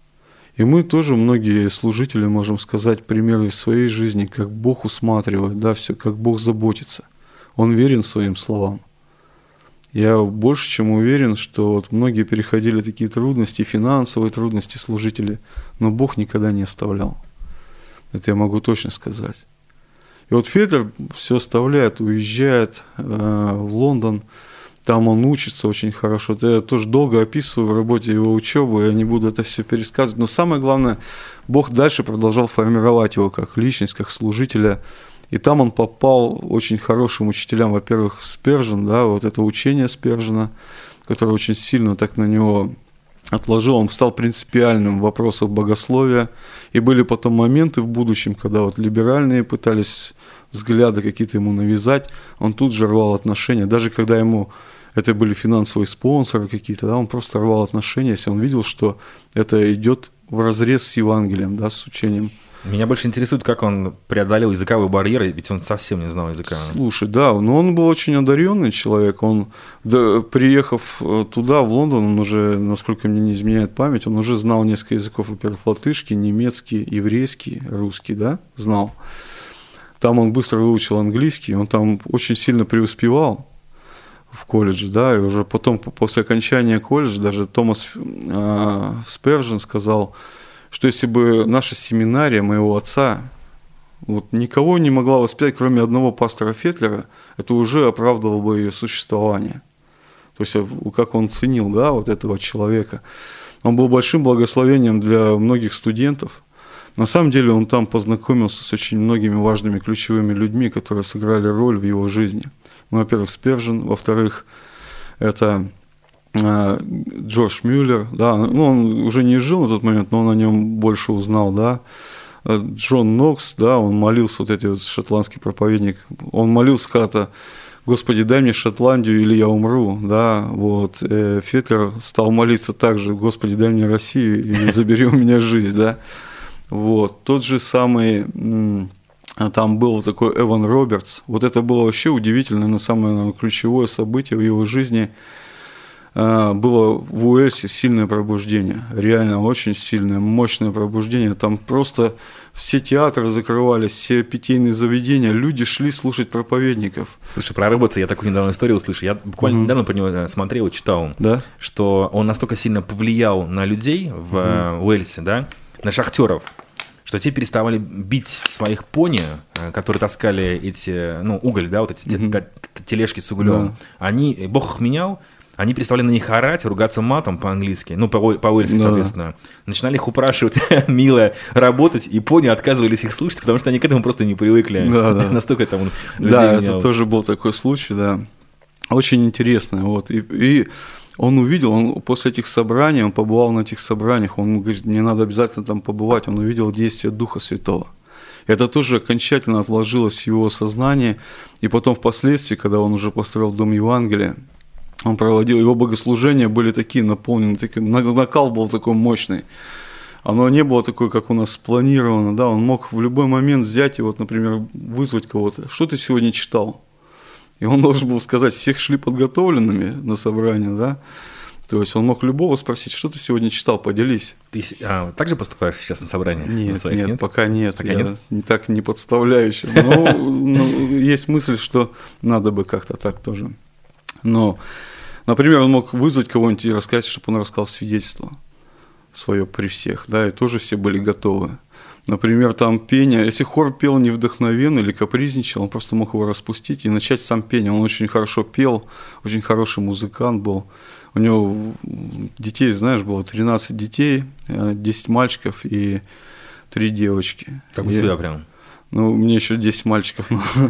И мы тоже, многие служители, можем сказать примеры из своей жизни, как Бог усматривает, да, все, как Бог заботится. Он верен своим словам. Я больше чем уверен, что вот многие переходили такие трудности, финансовые трудности служители, но Бог никогда не оставлял. Это я могу точно сказать. И вот Фетлер все оставляет, уезжает э, в Лондон, там он учится очень хорошо. Это я тоже долго описываю в работе его учебы, я не буду это все пересказывать. Но самое главное, Бог дальше продолжал формировать его как личность, как служителя. И там он попал очень хорошим учителям, во-первых, Спержен, да, вот это учение Спержена, которое очень сильно так на него отложил, он стал принципиальным в вопросах богословия. И были потом моменты в будущем, когда вот либеральные пытались взгляды какие-то ему навязать, он тут же рвал отношения. Даже когда ему, это были финансовые спонсоры какие-то, да, он просто рвал отношения, если он видел, что это идет вразрез с Евангелием, да, с учением. Меня больше интересует, как он преодолел языковые барьеры, ведь он совсем не знал языка. Слушай, да, но он был очень одаренный человек. Он, да, приехав туда, в Лондон, он уже, насколько мне не изменяет память, он уже знал несколько языков, во-первых, латышский, немецкий, еврейский, русский, да, знал. Там он быстро выучил английский, он там очень сильно преуспевал в колледже, да, и уже потом, после окончания колледжа, даже Томас э, Спержен сказал, что если бы наша семинария моего отца вот, никого не могла воспитать, кроме одного пастора Фетлера, это уже оправдывало бы ее существование. То есть, как он ценил, да, вот этого человека. Он был большим благословением для многих студентов. На самом деле он там познакомился с очень многими важными ключевыми людьми, которые сыграли роль в его жизни. Ну, во-первых, Спержен, во-вторых, это Джордж Мюллер, да, ну, он уже не жил на тот момент, но он о нем больше узнал, да. Джон Нокс, да, он молился, вот этот вот шотландский проповедник, он молился когда-то: Господи, дай мне Шотландию, или я умру, да, вот. Фетлер стал молиться также: Господи, дай мне Россию, или забери у меня жизнь, да. Вот, тот же самый, там был такой Эван Робертс, вот это было вообще удивительно, но самое наверное, ключевое событие в его жизни. было в Уэльсе сильное пробуждение, реально очень сильное, мощное пробуждение. Там просто все театры закрывались, все питейные заведения, люди шли слушать проповедников. Слушай, про Рэббетса я такую недавно историю услышал. Я буквально mm-hmm. недавно про него смотрел и читал, да? Что он настолько сильно повлиял на людей в mm-hmm. Уэльсе, да, на шахтеров, что те переставали бить своих пони, которые таскали эти, ну, уголь, да, вот эти mm-hmm. тележки с углем. Yeah. Они, Бог их менял. Они переставали на них орать, ругаться матом по-английски, ну, по-уэльски, да. соответственно. Начинали их упрашивать, мило, работать, и пони отказывались их слушать, потому что они к этому просто не привыкли. Да, да. Настолько там людей Да, менял. Это тоже был такой случай, да. Очень интересно. Вот. И, и он увидел, он после этих собраний, он побывал на этих собраниях, он говорит, мне надо обязательно там побывать, он увидел действие Духа Святого. Это тоже окончательно отложилось в его сознании, и потом впоследствии, когда он уже построил Дом Евангелия, он проводил, его богослужения были такие наполнены, такие, накал был такой мощный. Оно не было такое, как у нас спланировано, да, он мог в любой момент взять и вот, например, вызвать кого-то. Что ты сегодня читал? И он должен был сказать, всех шли подготовленными на собрание, да. То есть он мог любого спросить, что ты сегодня читал, поделись. Ты а, так же поступаешь сейчас на собрание? Нет, на своих, нет, нет, пока нет. Пока я нет? Не так не подставляю еще. Но ну, есть мысль, что надо бы как-то так тоже. Но, например, он мог вызвать кого-нибудь и рассказать, чтобы он рассказал свидетельство свое при всех, да, и тоже все были готовы. Например, там пение, если хор пел невдохновенно или капризничал, он просто мог его распустить и начать сам пение. Он очень хорошо пел, очень хороший музыкант был. У него детей, знаешь, было тринадцать детей, десять мальчиков и три девочки. Как у тебя прям? Ну, мне еще десять мальчиков.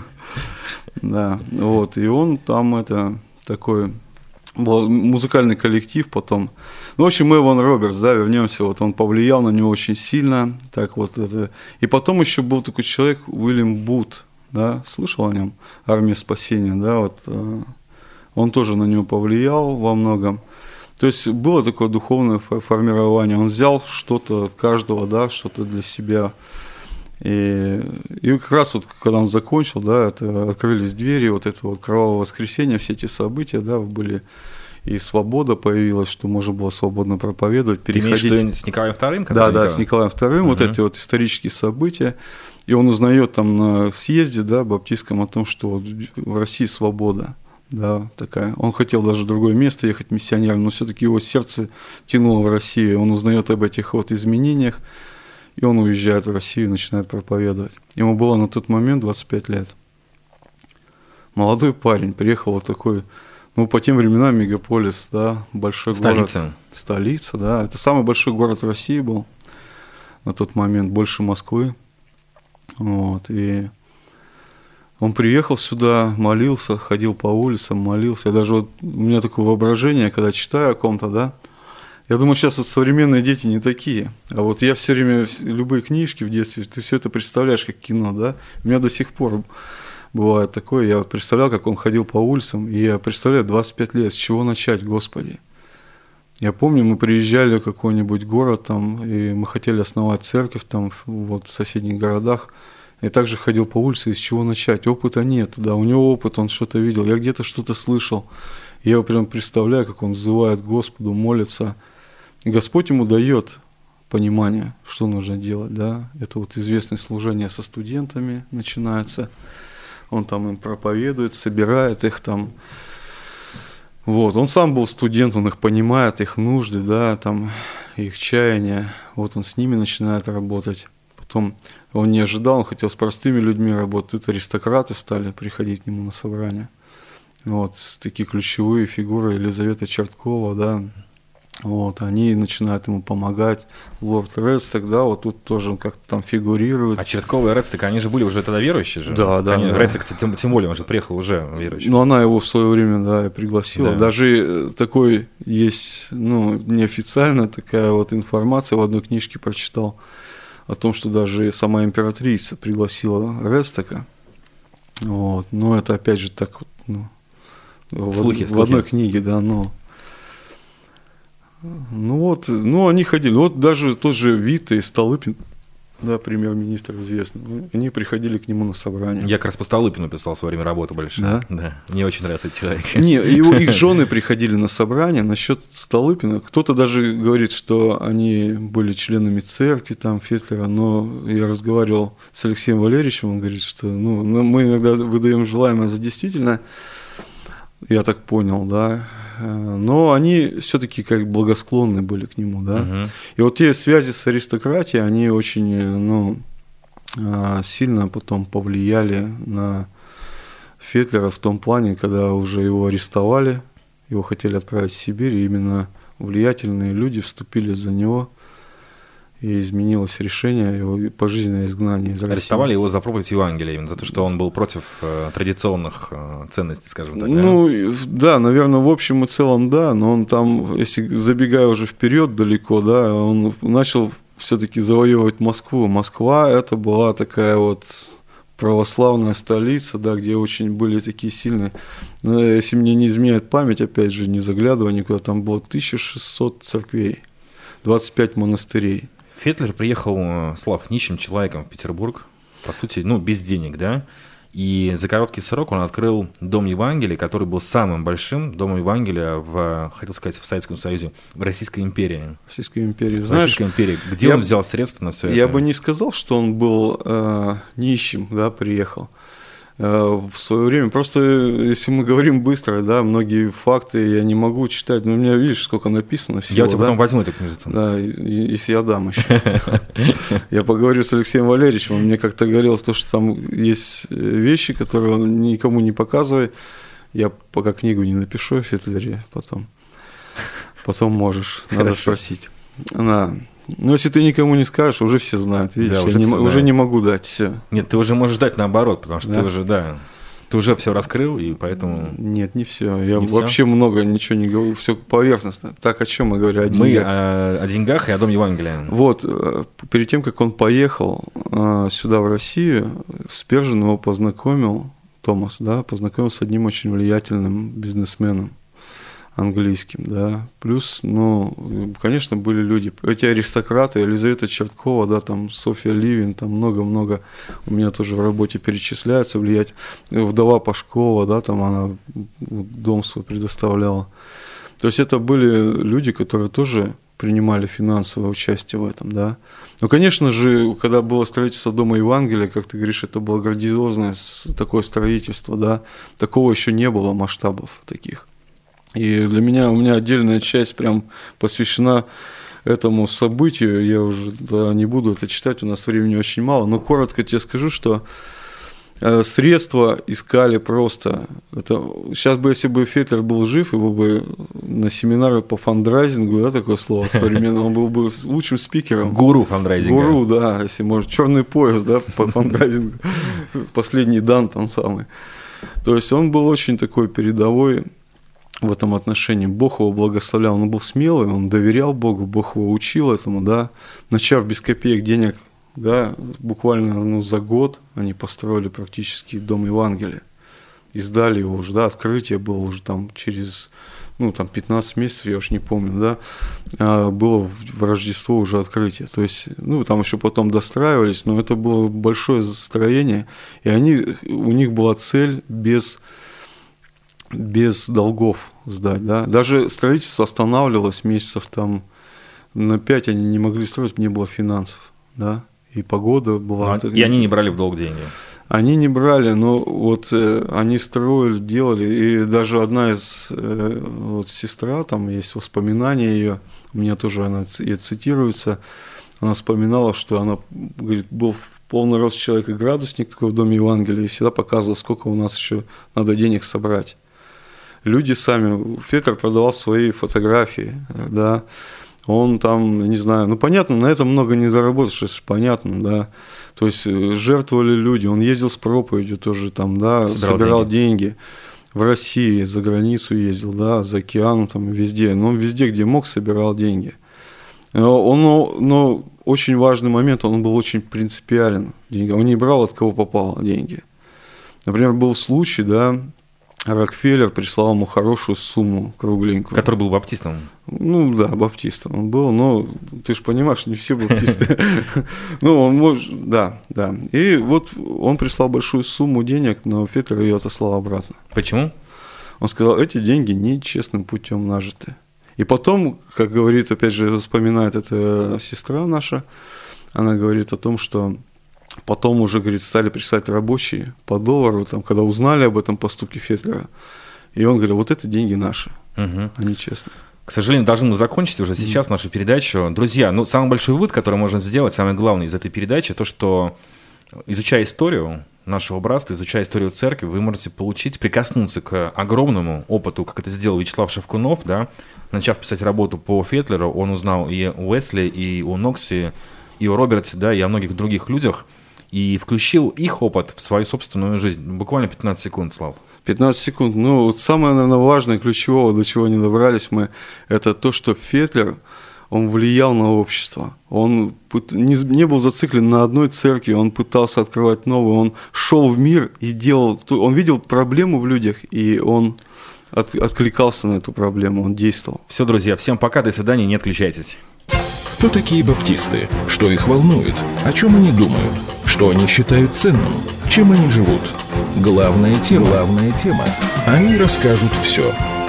Да, вот, и он там это... такой был музыкальный коллектив потом. Ну, в общем, Эван Робертс, да, вернемся, вот он повлиял на него очень сильно. Так вот это. И потом еще был такой человек Уильям Бут, да, слышал о нем? «Армия спасения», да, вот. Он тоже на него повлиял во многом. То есть было такое духовное формирование. Он взял что-то от каждого, да, что-то для себя. И, и как раз вот, когда он закончил, да, это открылись двери, вот это вот кровавое воскресенье, все эти события, да, были, и свобода появилась, что можно было свободно проповедовать, переходить. Ты имеешь в виду с Николаем Вторым? Да, да, с Николаем Вторым, uh-huh. вот эти вот исторические события. И он узнает там на съезде, да, баптистском о том, что вот в России свобода, да, такая. Он хотел даже в другое место ехать миссионером, но все-таки его сердце тянуло в Россию. Он узнает об этих вот изменениях. И он уезжает в Россию и начинает проповедовать. Ему было на тот момент двадцать пять лет. Молодой парень, приехал вот такой, ну, по тем временам мегаполис, да, большой столица. город. Столица, да. Это самый большой город в России был на тот момент, больше Москвы. Вот, и он приехал сюда, молился, ходил по улицам, молился. Я даже вот, у меня такое воображение, когда читаю о ком-то, да, я думаю, сейчас вот современные дети не такие. А вот я все время, любые книжки в детстве, ты все это представляешь как кино, да? У меня до сих пор бывает такое. Я вот представлял, как он ходил по улицам, и я представляю, двадцать пять лет, с чего начать, Господи? Я помню, мы приезжали в какой-нибудь город, там, и мы хотели основать церковь там, вот, в соседних городах. Я также ходил по улице, и с чего начать? Опыта нет, да, у него опыт, он что-то видел, я где-то что-то слышал. Я его прям представляю, как он взывает к Господу, молится. И Господь ему дает понимание, что нужно делать, да. Это вот известное служение со студентами начинается. Он там им проповедует, собирает их там. Вот, он сам был студент, он их понимает, их нужды, да, там, их чаяния. Вот он с ними начинает работать. Потом он не ожидал, он хотел с простыми людьми работать. Тут аристократы стали приходить к нему на собрания. Вот, такие ключевые фигуры, Елизавета Черткова, да. Вот, они начинают ему помогать. Лорд Редсток, да, вот тут тоже он как-то там фигурирует. А Черткова и Редсток, они же были уже тогда верующие же? Да, да. Они, да. Редсток, тем, тем более, он же приехал уже верующий. Ну, она его в свое время, да, пригласила. Да. Даже такой есть, ну, неофициальная такая вот информация, в одной книжке прочитал, о том, что даже сама императрица пригласила Редстока. Вот, но это опять же так вот, ну, слухи, в, слухи. в одной книге, да, но... Ну вот, ну они ходили, вот даже тот же Вита и Столыпин, да, премьер-министр известный, они приходили к нему на собрание. Я как раз по Столыпину писал в свое время работу большую. Да? Да. Мне очень нравится этот человек. Не, его, их жены приходили на собрание. Насчет Столыпина, кто-то даже говорит, что они были членами церкви, там, Фетлера, но я разговаривал с Алексеем Валерьевичем, он говорит, что ну, мы иногда выдаем желаемое за действительное, я так понял, да, но они все-таки как благосклонны были к нему, да. Угу. И вот те связи с аристократией, они очень, ну, сильно потом повлияли на Фетлера в том плане, когда уже его арестовали, его хотели отправить в Сибирь, и именно влиятельные люди вступили за него, и изменилось решение его пожизненное изгнание из России. Арестовали его за проповедь Евангелия, именно за то, что он был против э, традиционных э, ценностей, скажем так. Ну, да? да, наверное, в общем и целом, да, но он там, если забегая уже вперед далеко, да, он начал все-таки завоевывать Москву. Москва это была такая вот православная столица, да, где очень были такие сильные, но, если мне не изменяет память, опять же, не заглядывая никуда, там было тысяча шестьсот церквей, двадцать пять монастырей. Фетлер приехал, Слав, нищим человеком в Петербург, по сути, ну, без денег, да, и за короткий срок он открыл Дом Евангелия, который был самым большим домом Евангелия в, хотел сказать, в Советском Союзе, в Российской империи. В Российской империи. Знаешь, Российской империи. Где я, он взял средства на все это? Я бы не сказал, что он был э, нищим, да, приехал. В свое время, просто если мы говорим быстро, да, многие факты я не могу читать, но у меня, видишь, сколько написано всего. Я у тебя да? потом возьму эту книжицу. Да, если я дам еще. Я поговорю с Алексеем Валерьевичем, он мне как-то говорил, что там есть вещи, которые он никому не показывает. Я пока книгу не напишу о Фетлере потом. Потом можешь, надо спросить. Да. Ну, если ты никому не скажешь, уже все знают, видишь, да, уже, я не, уже не могу дать все. Нет, ты уже можешь дать наоборот, потому что да? ты уже, да, ты уже все раскрыл, и поэтому... Нет, не все. Я не вообще все? много ничего не говорю, все поверхностно. Так, о чем мы говорим? О деньгах. Мы о, о деньгах и о Доме Евангелия. Вот, перед тем, как он поехал сюда, в Россию, Спержин его познакомил, Томас, да, познакомил с одним очень влиятельным бизнесменом английским, да, плюс, ну, конечно, были люди, эти аристократы, Елизавета Черткова, да, там, Софья Ливин, там много-много, у меня тоже в работе перечисляется, влиять, вдова Пашкова, да, там она дом свой предоставляла, то есть это были люди, которые тоже принимали финансовое участие в этом, да, но, конечно же, когда было строительство Дома Евангелия, как ты говоришь, это было грандиозное такое строительство, да, такого еще не было масштабов таких. И для меня, у меня отдельная часть прям посвящена этому событию, я уже да, не буду это читать, у нас времени очень мало, но коротко тебе скажу, что средства искали просто. Это, сейчас бы, если бы Фетлер был жив, его бы на семинары по фандрайзингу, да, такое слово современное, он был бы лучшим спикером. Гуру фандрайзинга. Гуру, да, если может, черный пояс, да, по фандрайзингу, последний дан там самый. То есть он был очень такой передовой в этом отношении. Бог его благословлял, он был смелый, он доверял Богу, Бог его учил этому, да, начав без копеек денег, да, буквально ну, за год они построили практически Дом Евангелия, издали его уже, да, открытие было уже там через, ну, там пятнадцать месяцев, я уж не помню, да, а было в Рождество уже открытие, то есть, ну, там еще потом достраивались, но это было большое строение, и они, у них была цель без... без долгов сдать, да. Даже строительство останавливалось месяцев там на пять, они не могли строить, не было финансов, да, и погода была. Ну, и они не брали в долг деньги? Они не брали, но вот э, они строили, делали, и даже одна из, э, вот сестра, там есть воспоминания ее, у меня тоже она и цитируется, она вспоминала, что она, говорит, был полный рост человек и градусник такой в Доме Евангелия, и всегда показывал, сколько у нас еще надо денег собрать. Люди сами, Фетлер продавал свои фотографии, да, он там, не знаю, ну понятно, на этом много не заработаешь, это понятно, да, то есть жертвовали люди, он ездил с проповедью тоже там, да, собирал, собирал деньги. деньги, в России, за границу ездил, да, за океаном там везде, но он везде, где мог, собирал деньги. Он, но очень важный момент, он был очень принципиален, он не брал от кого попало деньги. Например, был случай, да, Рокфеллер прислал ему хорошую сумму, кругленькую. Который был баптистом? Ну да, баптистом он был, но ты же понимаешь, не все баптисты. Ну, он может, да, да. И вот он прислал большую сумму денег, но Фетлер ее отослал обратно. Почему? Он сказал, эти деньги нечестным путем нажиты. И потом, как говорит, опять же, вспоминает эта сестра наша, она говорит о том, что потом уже, говорит, стали присылать рабочие по доллару, там, когда узнали об этом поступке Фетлера. И он говорит, вот это деньги наши, угу. Они честные. К сожалению, должны мы закончить уже сейчас mm-hmm. нашу передачу. Друзья, ну, самый большой вывод, который можно сделать, самое главное из этой передачи, то, что, изучая историю нашего братства, изучая историю церкви, вы можете получить, прикоснуться к огромному опыту, как это сделал Вячеслав Шевкунов, да, начав писать работу по Фетлеру, он узнал и о Уэсли, и о Ноксе, и о Роберте, да, и о многих других людях, и включил их опыт в свою собственную жизнь. Буквально пятнадцать секунд, Слав. пятнадцать секунд. Ну, вот самое, наверное, важное, ключевое, до чего не добрались мы, это то, что Фетлер, он влиял на общество. Он не, не был зациклен на одной церкви, он пытался открывать новую, он шел в мир и делал, он видел проблему в людях, и он от, откликался на эту проблему, он действовал. Все, друзья, всем пока, до свидания, не отключайтесь. Кто такие баптисты? Что их волнует? О чем они думают? Что они считают ценным? Чем они живут? Главная тема. Главная тема. Они расскажут все.